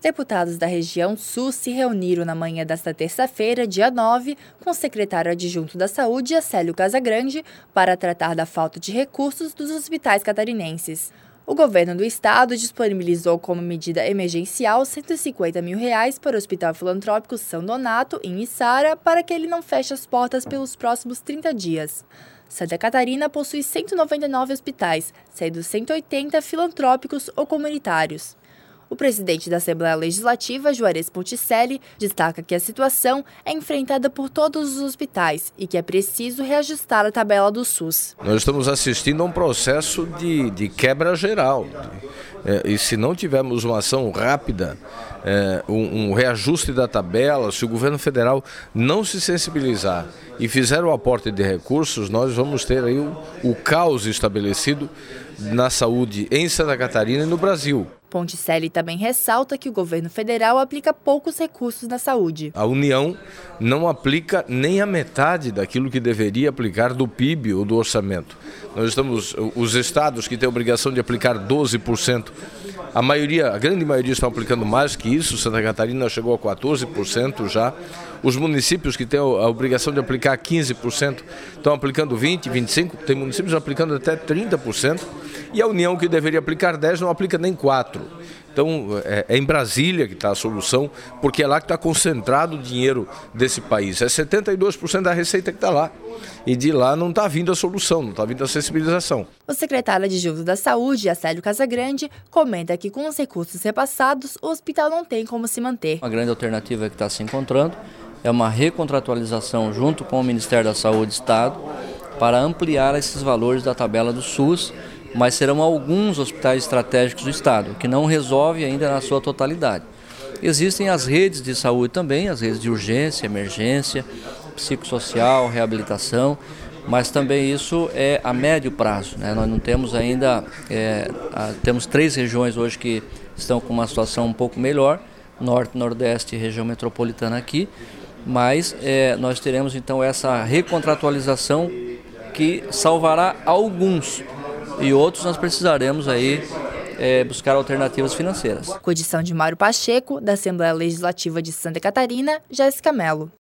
Deputados da região sul se reuniram na manhã desta terça-feira, dia 9, com o secretário adjunto da Saúde, Acélio Casagrande, para tratar da falta de recursos dos hospitais catarinenses. O governo do estado disponibilizou como medida emergencial R$150 mil para o Hospital Filantrópico São Donato, em Içara, para que ele não feche as portas pelos próximos 30 dias. Santa Catarina possui 199 hospitais, sendo 180 filantrópicos ou comunitários. O presidente da Assembleia Legislativa, Juarez Ponticelli, destaca que a situação é enfrentada por todos os hospitais e que é preciso reajustar a tabela do SUS. Nós estamos assistindo a um processo de quebra geral. E se não tivermos uma ação rápida, um reajuste da tabela, se o governo federal não se sensibilizar e fizer o aporte de recursos, nós vamos ter aí o caos estabelecido na saúde em Santa Catarina e no Brasil. Ponticelli também ressalta que o governo federal aplica poucos recursos na saúde. A União não aplica nem a metade daquilo que deveria aplicar do PIB ou do orçamento. Os estados que têm a obrigação de aplicar 12%, a grande maioria estão aplicando mais que isso. Santa Catarina chegou a 14% já. Os municípios que têm a obrigação de aplicar 15% estão aplicando 20%, 25%, tem municípios aplicando até 30%. E a União, que deveria aplicar 10%, não aplica nem 4%. Então, é em Brasília que está a solução, porque é lá que está concentrado o dinheiro desse país. É 72% da receita que está lá. E de lá não está vindo a solução, não está vindo a sensibilização. O secretário adjunto da Saúde, Acélio Casagrande, comenta que com os recursos repassados, o hospital não tem como se manter. Uma grande alternativa que está se encontrando é uma recontratualização junto com o Ministério da Saúde do Estado para ampliar esses valores da tabela do SUS, mas serão alguns hospitais estratégicos do Estado, que não resolve ainda na sua totalidade. Existem as redes de saúde também, as redes de urgência, emergência, psicossocial, reabilitação, mas também isso é a médio prazo, né? Nós não temos ainda, temos 3 regiões hoje que estão com uma situação um pouco melhor, Norte, Nordeste e região metropolitana aqui, mas nós teremos então essa recontratualização que salvará alguns. E outros nós precisaremos aí buscar alternativas financeiras. Com edição de Mário Pacheco, da Assembleia Legislativa de Santa Catarina, Jéssica Mello.